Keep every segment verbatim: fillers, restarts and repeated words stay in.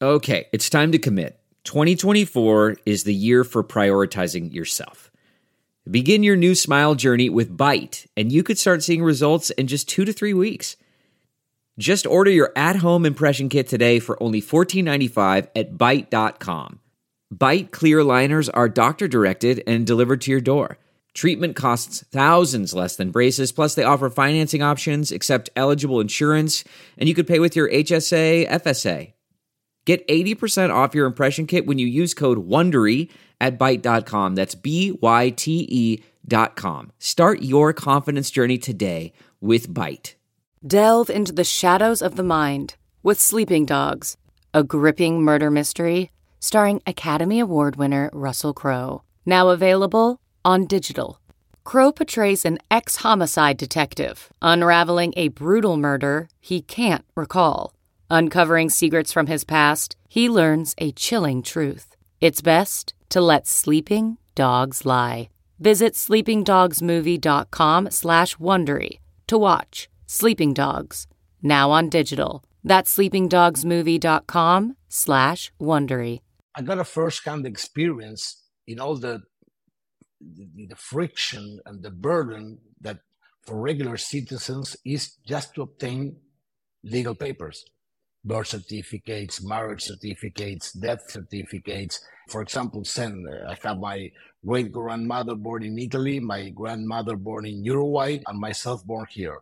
Okay, it's time to commit. twenty twenty-four is the year for prioritizing yourself. Begin your new smile journey with Byte, and you could start seeing results in just two to three weeks. Just order your at-home impression kit today for only fourteen ninety-five at byte dot com. Byte clear aligners are doctor-directed and delivered to your door. Treatment costs thousands less than braces, plus they offer financing options, accept eligible insurance, and you could pay with your H S A, F S A. Get eighty percent off your impression kit when you use code WONDERY at byte dot com. That's B Y T E dot com. Start your confidence journey today with Byte. Delve into the shadows of the mind with Sleeping Dogs, a gripping murder mystery starring Academy Award winner Russell Crowe. Now available on digital. Crowe portrays an ex-homicide detective unraveling a brutal murder he can't recall. Uncovering secrets from his past, he learns a chilling truth. It's best to let sleeping dogs lie. Visit sleepingdogsmovie.com slash Wondery to watch Sleeping Dogs, now on digital. That's sleepingdogsmovie.com slash Wondery. I got a first-hand experience in all the, the the friction and the burden that for regular citizens is just to obtain legal papers. Birth certificates, marriage certificates, death certificates. For example, send, I have my great-grandmother born in Italy, my grandmother born in Uruguay, and myself born here.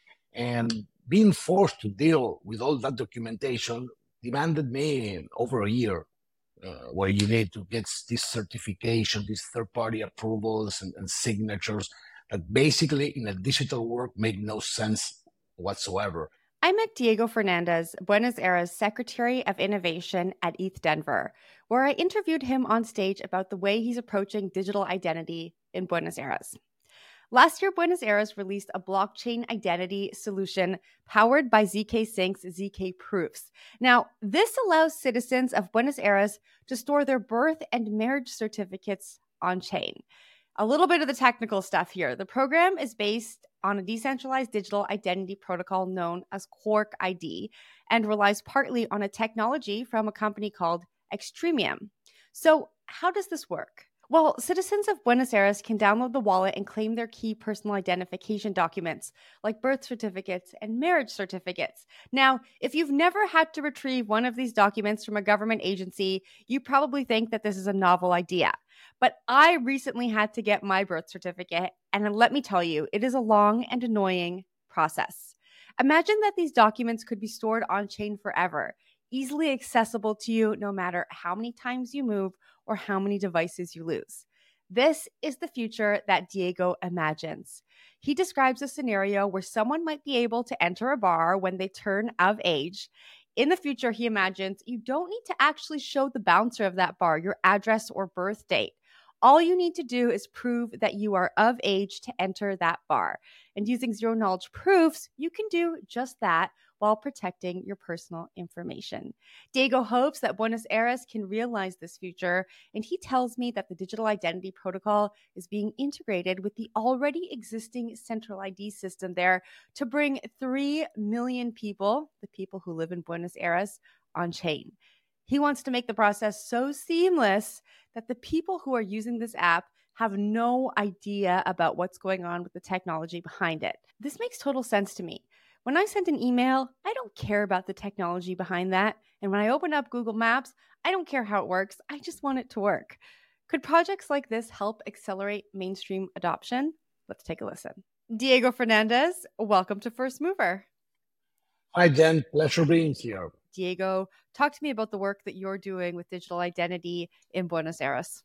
And being forced to deal with all that documentation demanded me over a year, uh, where you need to get this certification, these third-party approvals and, and signatures that basically in a digital work make no sense whatsoever. I met Diego Fernandez, Buenos Aires Secretary of Innovation at E T H Denver, where I interviewed him on stage about the way he's approaching digital identity in Buenos Aires. Last year, Buenos Aires released a blockchain identity solution powered by Z K Sync's Z K Proofs. Now, this allows citizens of Buenos Aires to store their birth and marriage certificates on-chain. A little bit of the technical stuff here. The program is based on a decentralized digital identity protocol known as Quark I D and relies partly on a technology from a company called Extremium. So how does this work? Well, citizens of Buenos Aires can download the wallet and claim their key personal identification documents, like birth certificates and marriage certificates. Now, if you've never had to retrieve one of these documents from a government agency, you probably think that this is a novel idea. But I recently had to get my birth certificate, and let me tell you, it is a long and annoying process. Imagine that these documents could be stored on-chain forever, easily accessible to you no matter how many times you move or how many devices you lose. This is the future that Diego imagines. He describes a scenario where someone might be able to enter a bar when they turn of age. In the future, he imagines you don't need to actually show the bouncer of that bar your address or birth date. All you need to do is prove that you are of age to enter that bar. And using zero-knowledge proofs, you can do just that while protecting your personal information. Diego hopes that Buenos Aires can realize this future, and he tells me that the digital identity protocol is being integrated with the already existing central I D system there to bring three million people, the people who live in Buenos Aires, on chain. He wants to make the process so seamless that the people who are using this app have no idea about what's going on with the technology behind it. This makes total sense to me. When I send an email, I don't care about the technology behind that. And when I open up Google Maps, I don't care how it works. I just want it to work. Could projects like this help accelerate mainstream adoption? Let's take a listen. Diego Fernandez, welcome to First Mover. Hi, Jen. Pleasure being here. Diego, talk to me about the work that you're doing with digital identity in Buenos Aires.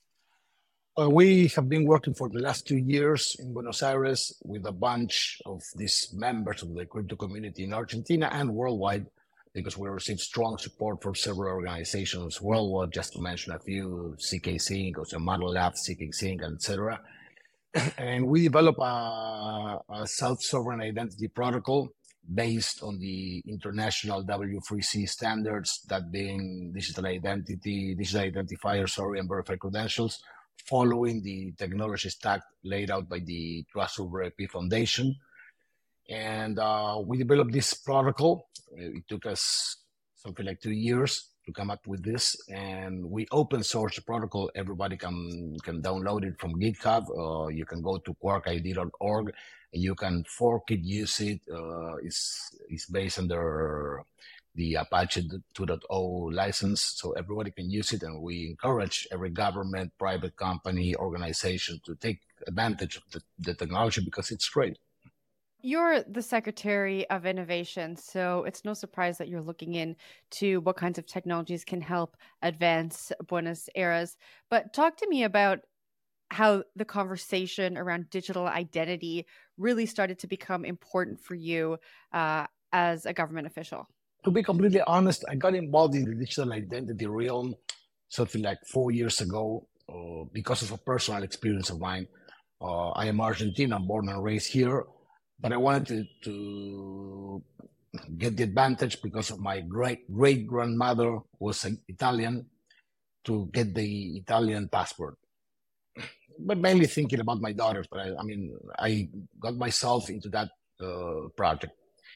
Uh, we have been working for the last two years in Buenos Aires with a bunch of these members of the crypto community in Argentina and worldwide, because we received strong support from several organizations worldwide, just to mention a few, Z K Sync, also Model Labs, Z K Sync, et cetera. And we developed a, a self-sovereign identity protocol based on the international W three C standards, that being digital identity, digital identifier, sorry, and verified credentials, following the technology stack laid out by the Trust Over I P Foundation. And uh, we developed this protocol. It took us something like two years to come up with this, and we open source the protocol. Everybody can can download it from GitHub, or you can go to quark I D dot org. You can fork it, use it. Uh, it's it's based under the Apache two point oh license, so everybody can use it. And we encourage every government, private company, organization to take advantage of the, the technology because it's great. You're the Secretary of Innovation, so it's no surprise that you're looking into what kinds of technologies can help advance Buenos Aires. But talk to me about how the conversation around digital identity really started to become important for you uh, as a government official. To be completely honest, I got involved in the digital identity realm something like four years ago uh, because of a personal experience of mine. Uh, I am Argentine, I'm born and raised here. But I wanted to, to get the advantage because of my great great grandmother was Italian, to get the Italian passport. But mainly thinking about my daughters. But I, I mean, I got myself into that uh, project,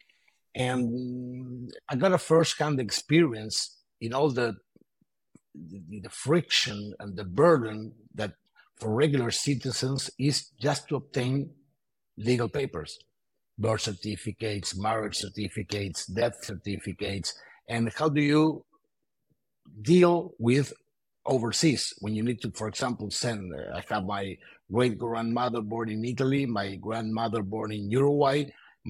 and I got a first-hand experience in all the, the the friction and the burden that for regular citizens is just to obtain legal papers. Birth certificates, marriage certificates, death certificates, and how do you deal with overseas when you need to, for example, send, uh, I have my great grandmother born in Italy, my grandmother born in Uruguay,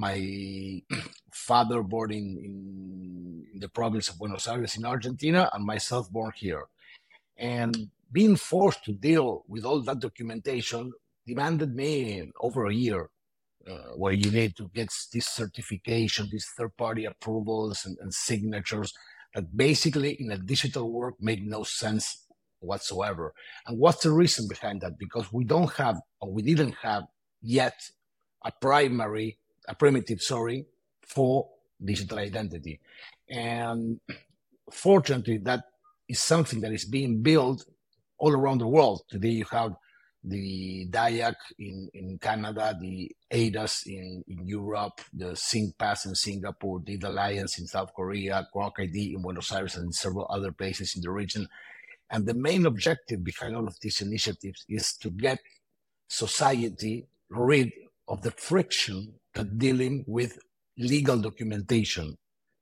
my father born in, in, in the province of Buenos Aires in Argentina, and myself born here. And being forced to deal with all that documentation demanded me over a year. Uh, where you need to get this certification, these third-party approvals and, and signatures that basically in a digital world make no sense whatsoever. And what's the reason behind that? Because we don't have, or we didn't have yet, a primary, a primitive, sorry, for digital identity. And fortunately, that is something that is being built all around the world. Today you have the D I A C in, in Canada, the A D A S in, in Europe, the SyncPass in Singapore, the Alliance in South Korea, quark I D in Buenos Aires, and several other places in the region. And the main objective behind all of these initiatives is to get society rid of the friction that dealing with legal documentation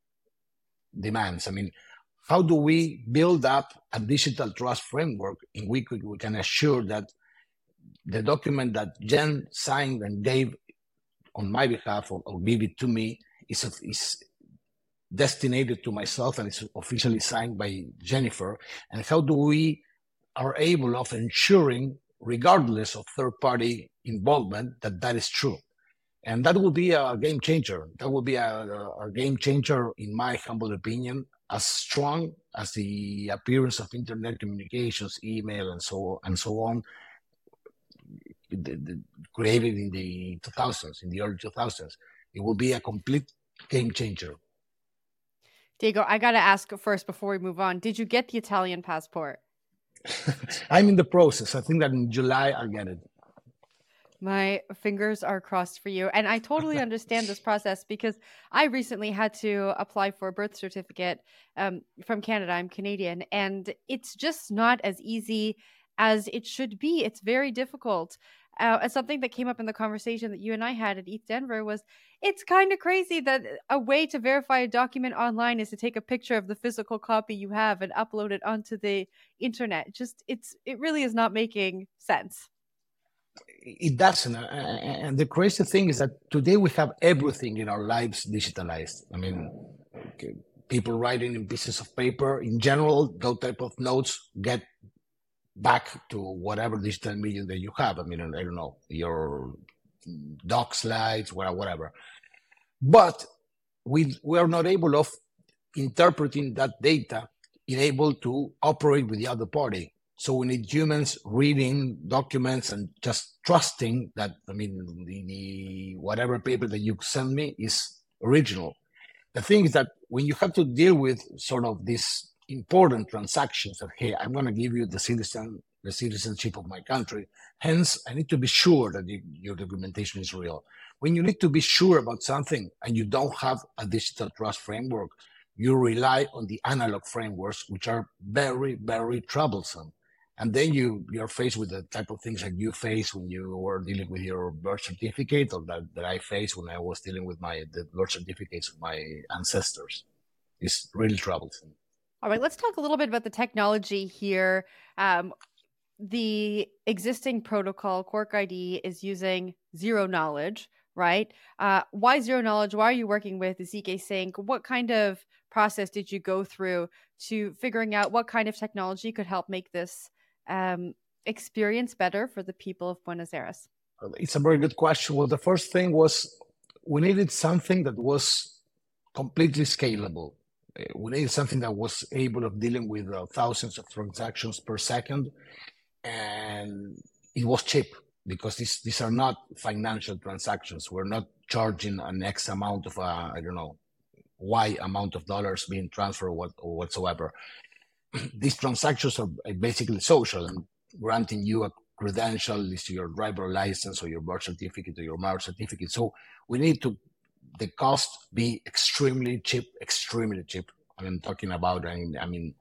demands. I mean, how do we build up a digital trust framework in which we can assure that the document that Jen signed and gave on my behalf, or, or gave it to me, is, is destined to myself and is officially signed by Jennifer? And how do we are able of ensuring, regardless of third-party involvement, that that is true? And that will be a game changer. That will be a, a game changer, in my humble opinion, as strong as the appearance of internet communications, email, and so and so on, The, the, created in the two thousands, in the early two thousands. It will be a complete game changer. Diego, I got to ask first before we move on, did you get the Italian passport? I'm in the process. I think that in July I'll get it. My fingers are crossed for you. And I totally understand this process because I recently had to apply for a birth certificate um, from Canada. I'm Canadian, and it's just not as easy as it should be. It's very difficult. Uh, and something that came up in the conversation that you and I had at E T H Denver was, it's kind of crazy that a way to verify a document online is to take a picture of the physical copy you have and upload it onto the internet. Just, it's, it really is not making sense. It doesn't. And the crazy thing is that today we have everything in our lives digitalized. I mean, okay, people writing in pieces of paper, in general, those type of notes get back to whatever digital medium that you have. I mean, I don't know, your doc slides, whatever. But we we are not able of interpreting that data and able to operate with the other party. So we need humans reading documents and just trusting that, I mean, the, the whatever paper that you send me is original. The thing is that when you have to deal with sort of these important transactions that, hey, I'm going to give you the citizen, the citizenship of my country. Hence, I need to be sure that you, your documentation is real. When you need to be sure about something and you don't have a digital trust framework, you rely on the analog frameworks, which are very, very troublesome. And then you, you're faced with the type of things that you face when you were dealing with your birth certificate, or that, that I faced when I was dealing with my the birth certificates of my ancestors. It's really troublesome. All right, let's talk a little bit about the technology here. Um, the existing protocol, Quark I D, is using zero knowledge, right? Uh, why zero knowledge? Why are you working with the Z K Sync? What kind of process did you go through to figuring out what kind of technology could help make this um, experience better for the people of Buenos Aires? It's a very good question. Well, the first thing was we needed something that was completely scalable. We needed something that was able of dealing with uh, thousands of transactions per second. And it was cheap because these, these are not financial transactions. We're not charging an X amount of, uh, I don't know, Y amount of dollars being transferred or, what, or whatsoever. These transactions are basically social and granting you a credential, is your driver license or your birth certificate or your marriage certificate. So we need to, the cost be extremely cheap, extremely cheap. I mean, talking about, I mean, I mean,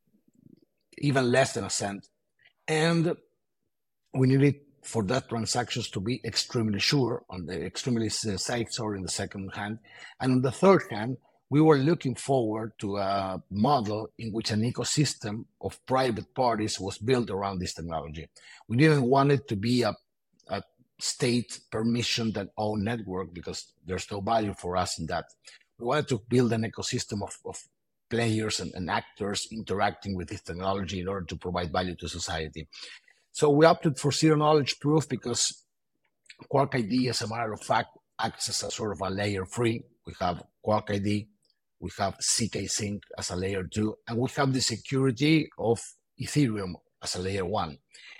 even less than a cent. And we needed for that transactions to be extremely sure, on the extremely safe, sorry, in the second hand. And on the third hand, we were looking forward to a model in which an ecosystem of private parties was built around this technology. We didn't want it to be a, a state permission that own network because there's no value for us in that. We wanted to build an ecosystem of, of players and, and actors interacting with this technology in order to provide value to society. So we opted for zero knowledge proof because Quark I D, as a matter of fact, acts as a sort of a layer three. We have Quark I D, we have Z K Sync as a layer two, and we have the security of Ethereum as a layer one.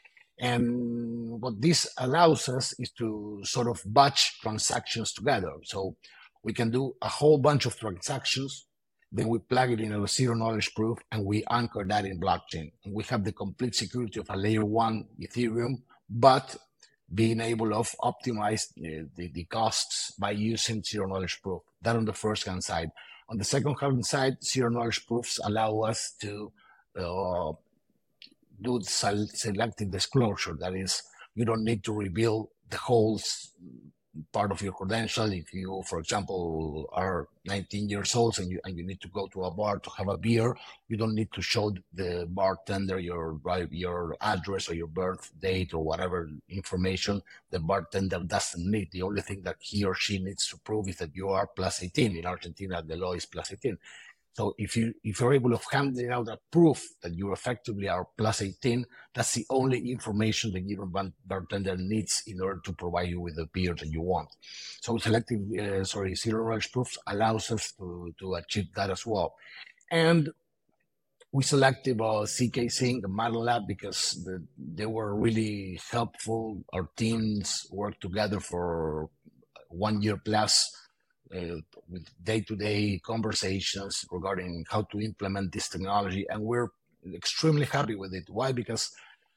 And what this allows us is to sort of batch transactions together. So we can do a whole bunch of transactions, then we plug it in a zero knowledge proof and we anchor that in blockchain. And we have the complete security of a layer one Ethereum, but being able to optimize the, the, the costs by using zero knowledge proof. That on the first hand side. On the second hand side, zero knowledge proofs allow us to uh, do selective disclosure. That is, you don't need to reveal the whole part of your credential. If you, for example, are nineteen years old and you and you need to go to a bar to have a beer, you don't need to show the bartender your your address or your birth date or whatever information the bartender doesn't need. The only thing that he or she needs to prove is that you are plus eighteen. In Argentina, the law is plus eighteen. So if you if you're able to hand out a proof that you effectively are plus eighteen, that's the only information the given bartender needs in order to provide you with the beer that you want. So selective, uh, sorry, zero knowledge proofs allows us to, to achieve that as well. And we selected uh, Z K Sync and MATLAB because the, they were really helpful. Our teams worked together for one year plus. Uh, with day-to-day conversations regarding how to implement this technology, and we're extremely happy with it. Why? Because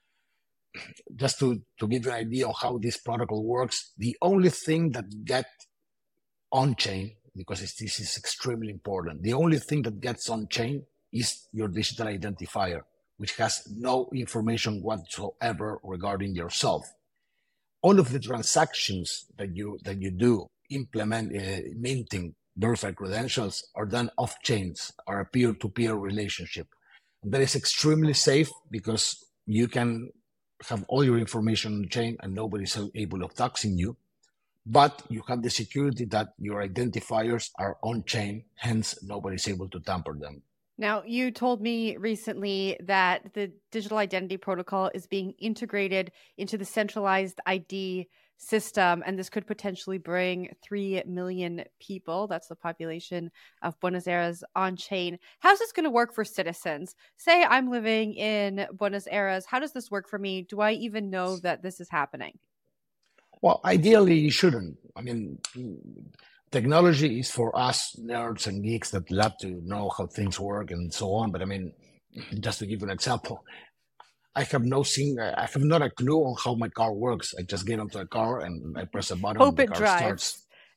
just to, to give you an idea of how this protocol works, the only thing that gets on-chain, because it's, this is extremely important, the only thing that gets on-chain is your digital identifier, which has no information whatsoever regarding yourself. All of the transactions that you that you do implement uh, minting verified credentials are done off chains, are a peer-to-peer relationship. And that is extremely safe because you can have all your information on the chain and nobody's able of doxing you, but you have the security that your identifiers are on chain, hence nobody's able to tamper them. Now, you told me recently that the digital identity protocol is being integrated into the centralized I D system, and this could potentially bring three million people, that's the population of Buenos Aires, on chain. How's this going to work for citizens? Say I'm living in Buenos Aires. How does this work for me? Do I even know that this is happening? Well, ideally, you shouldn't. I mean, technology is for us nerds and geeks that love to know how things work and so on. But I mean, just to give you an example, I have no sing- I have not a clue on how my car works. I just get onto a car and I press a button Hope and the it car drives. starts.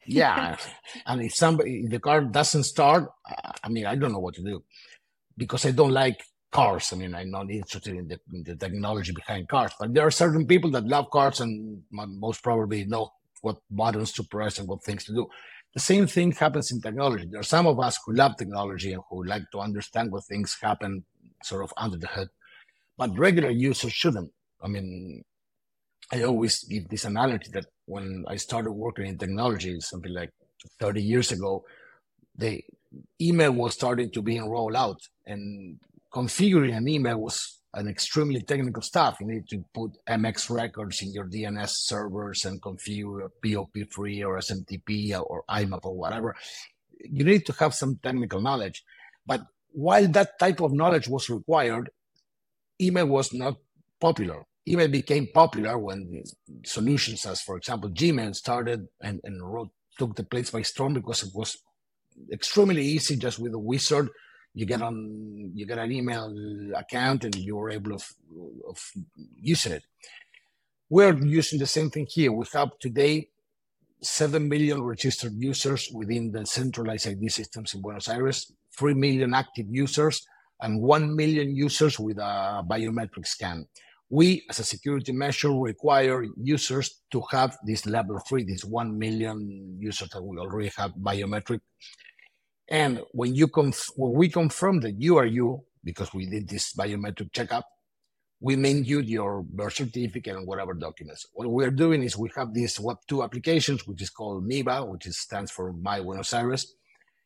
Yeah. And if somebody, if the car doesn't start, I mean, I don't know what to do because I don't like cars. I mean, I'm not interested in the, in the technology behind cars, but there are certain people that love cars and most probably know what buttons to press and what things to do. The same thing happens in technology. There are some of us who love technology and who like to understand what things happen sort of under the hood, but regular users shouldn't. I mean, I always give this analogy that when I started working in technology, something like thirty years ago, the email was starting to be rolled out, and configuring an email was an extremely technical stuff. You need to put M X records in your D N S servers and configure P O P three or S M T P or I M A P or whatever. You need to have some technical knowledge. But while that type of knowledge was required, email was not popular. Email became popular when solutions as, for example, Gmail started and, and wrote, took the place by storm because it was extremely easy. Just with a wizard, you get on, you get an email account and you were able of, of using it. We're using the same thing here. We have today seven million registered users within the centralized I D systems in Buenos Aires, three million active users, and one million users with a biometric scan. We, as a security measure, require users to have this level three, this one million users that we already have biometric. And when you conf- when we confirm that you are you, because we did this biometric checkup, we mail you your birth certificate and whatever documents. What we are doing is we have these Web two applications, which is called MIBA, which is, stands for My Buenos Aires.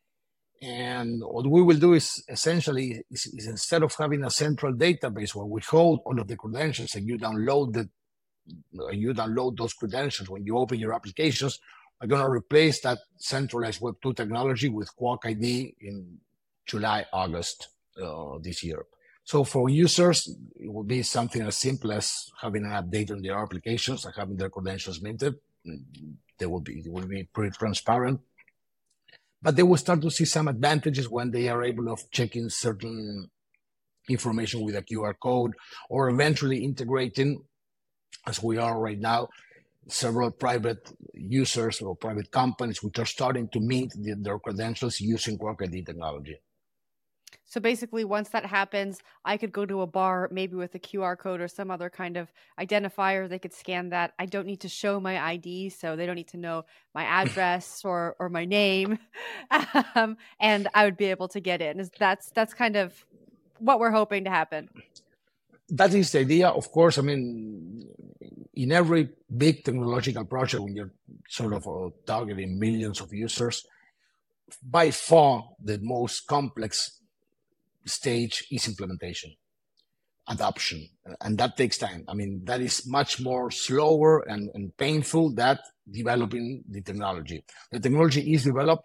And what we will do is essentially is, is instead of having a central database where we hold all of the credentials and you download the you download those credentials when you open your applications, we're going to replace that centralized Web two technology with Quark I D in July, August uh, this year. So for users, it will be something as simple as having an update on their applications and having their credentials minted. They will be it will be pretty transparent. But they will start to see some advantages when they are able of checking certain information with a Q R code, or eventually integrating, as we are right now, several private users or private companies which are starting to mint the, their credentials using Quark I D technology. So basically, once that happens, I could go to a bar, maybe with a Q R code or some other kind of identifier. They could scan that. I don't need to show my I D, so they don't need to know my address or or my name, um, and I would be able to get in. That's that's kind of what we're hoping to happen. That is the idea. Of course, I mean, in every big technological project, when you're sort of uh, targeting millions of users, by far the most complex stage is implementation, adoption, and that takes time. I mean, that is much more slower and, and painful than developing the technology. The technology is developed,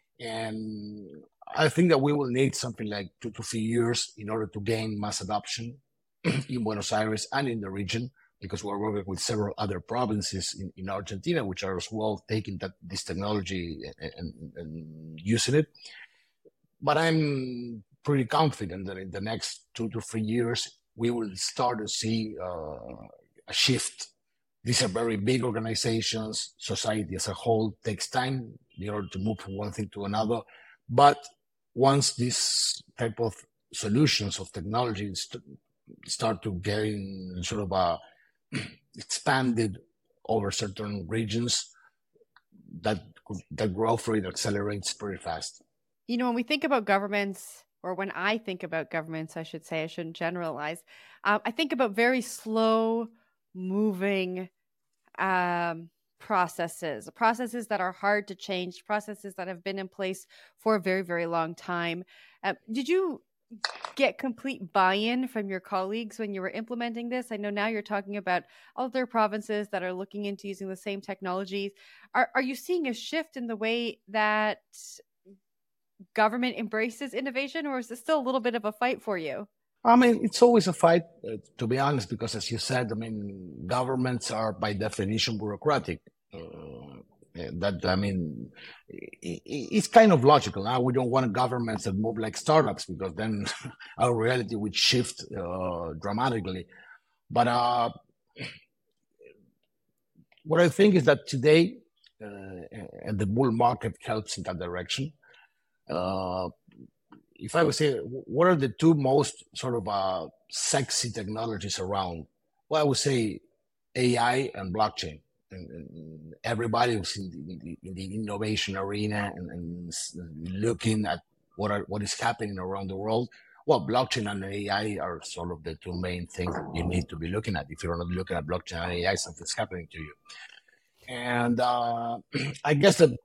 and I think that we will need something like two to three years in order to gain mass adoption in Buenos Aires and in the region, because we're working with several other provinces in, in Argentina, which are as well taking that this technology and, and, and using it. But I'm pretty confident that in the next two to three years, we will start to see uh, a shift. These are very big organizations. Society as a whole takes time in order to move from one thing to another. But once this type of solutions of technology st- start to gain sort of a expanded over certain regions, that that growth rate accelerates pretty fast. You know, when we think about governments, or when I think about governments, I should say, I shouldn't generalize. Um, I think about very slow moving um, processes, processes that are hard to change, processes that have been in place for a very, very long time. Uh, did you get complete buy-in from your colleagues when you were implementing this? I know now you're talking about other provinces that are looking into using the same technologies. Are, are you seeing a shift in the way that government embraces innovation, or is it still a little bit of a fight for you? I mean, it's always a fight, uh, to be honest, because as you said, I mean, governments are by definition bureaucratic. Uh, that, I mean, it, it's kind of logical. Now we don't want governments that move like startups, because then our reality would shift uh, dramatically. But uh, what I think is that today uh, and the bull market helps in that direction. Uh, if I would say, what are the two most sort of uh, sexy technologies around? Well, I would say A I and blockchain. And, and everybody who's in the, in the innovation arena and, and looking at what are what is happening around the world. Well, blockchain and A I are sort of the two main things that you need to be looking at. If you're not looking at blockchain and A I, something's happening to you. And uh, I guess that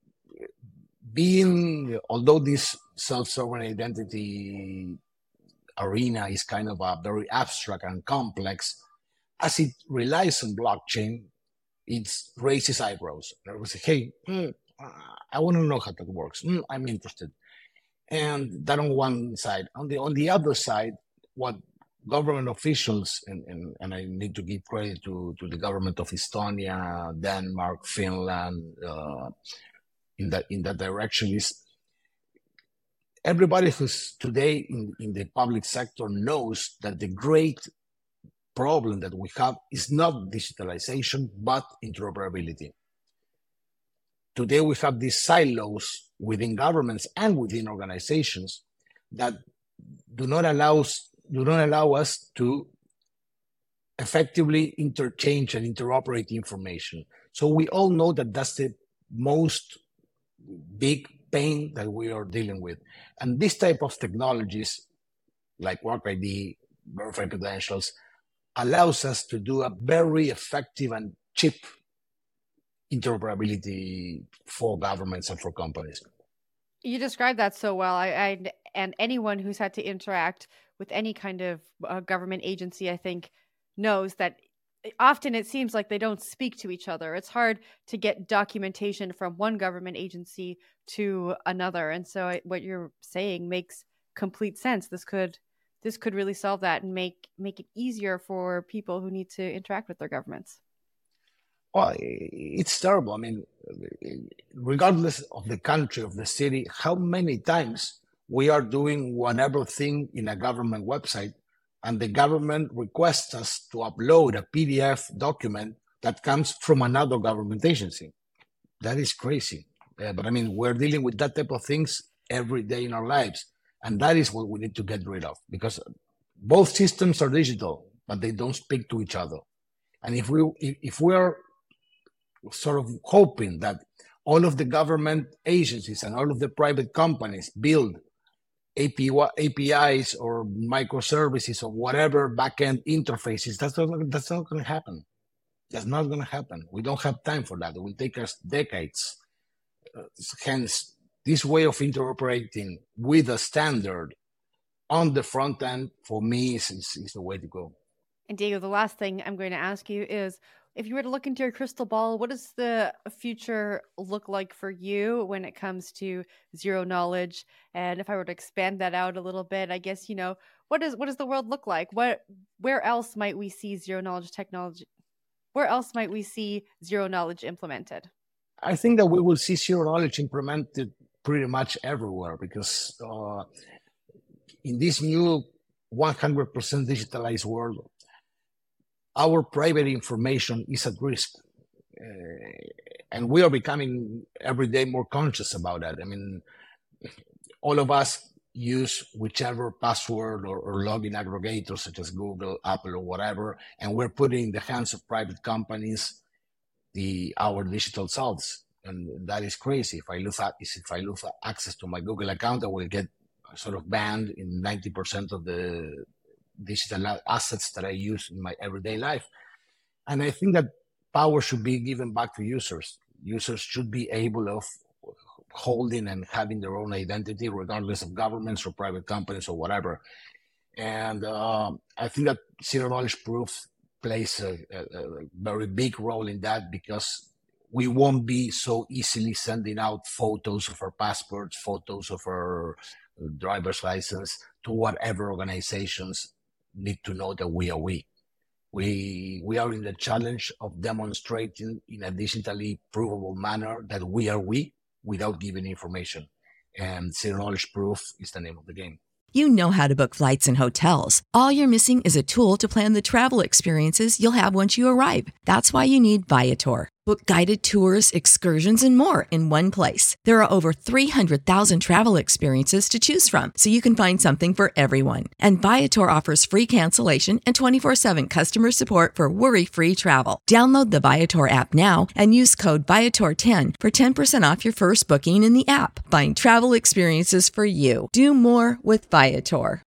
being, although this self-sovereign identity arena is kind of a very abstract and complex, as it relies on blockchain, it raises eyebrows. I would say, hey, mm, I want to know how that works. Mm, I'm interested. And that on one side. On the on the other side, what government officials, and, and, and I need to give credit to, to the government of Estonia, Denmark, Finland, uh, in that in that direction, is everybody who's today in, in the public sector knows that the great problem that we have is not digitalization, but interoperability. Today, we have these silos within governments and within organizations that do not allow us, do not allow us to effectively interchange and interoperate information. So we all know that that's the most big pain that we are dealing with. And this type of technologies, like Work I D, verified credentials, allows us to do a very effective and cheap interoperability for governments and for companies. You described that so well. I, I and anyone who's had to interact with any kind of uh, government agency, I think, knows that often it seems like they don't speak to each other. It's hard to get documentation from one government agency to another. And so I, what you're saying makes complete sense. This could this could really solve that and make make it easier for people who need to interact with their governments. Well, it's terrible. I mean, regardless of the country, of the city, how many times we are doing whatever thing in a government website, and the government requests us to upload a P D F document that comes from another government agency. That is crazy. Uh, but I mean, we're dealing with that type of things every day in our lives. And that is what we need to get rid of, because both systems are digital, but they don't speak to each other. And if we if, if we are sort of hoping that all of the government agencies and all of the private companies build A P Is or microservices or whatever backend interfaces, that's not, that's not going to happen. That's not going to happen. We don't have time for that. It will take us decades. Uh, hence, this way of interoperating with a standard on the front end, for me, is, is, is the way to go. And Diego, the last thing I'm going to ask you is, if you were to look into your crystal ball, what does the future look like for you when it comes to zero knowledge? And if I were to expand that out a little bit, I guess, you know, what does what does the world look like? What where else might we see zero knowledge technology? Where else might we see zero knowledge implemented? I think that we will see zero knowledge implemented pretty much everywhere, because uh, in this new one hundred percent digitalized world, our private information is at risk. Uh, and we are becoming every day more conscious about that. I mean, all of us use whichever password or, or login aggregator, such as Google, Apple, or whatever, and we're putting in the hands of private companies the our digital selves. And that is crazy. If I lose, if I lose access to my Google account, I will get sort of banned in ninety percent of the digital assets that I use in my everyday life. And I think that power should be given back to users. Users should be able of holding and having their own identity, regardless of governments or private companies or whatever. And uh, I think that zero knowledge proof plays a, a, a very big role in that, because we won't be so easily sending out photos of our passports, photos of our driver's license to whatever organizations need to know that we are we. We we are in the challenge of demonstrating in a digitally provable manner that we are we without giving information. And zero knowledge proof is the name of the game. You know how to book flights and hotels. All you're missing is a tool to plan the travel experiences you'll have once you arrive. That's why you need Viator. Book guided tours, excursions, and more in one place. There are over three hundred thousand travel experiences to choose from, so you can find something for everyone. And Viator offers free cancellation and twenty-four seven customer support for worry-free travel. Download the Viator app now and use code Viator ten for ten percent off your first booking in the app. Find travel experiences for you. Do more with Viator.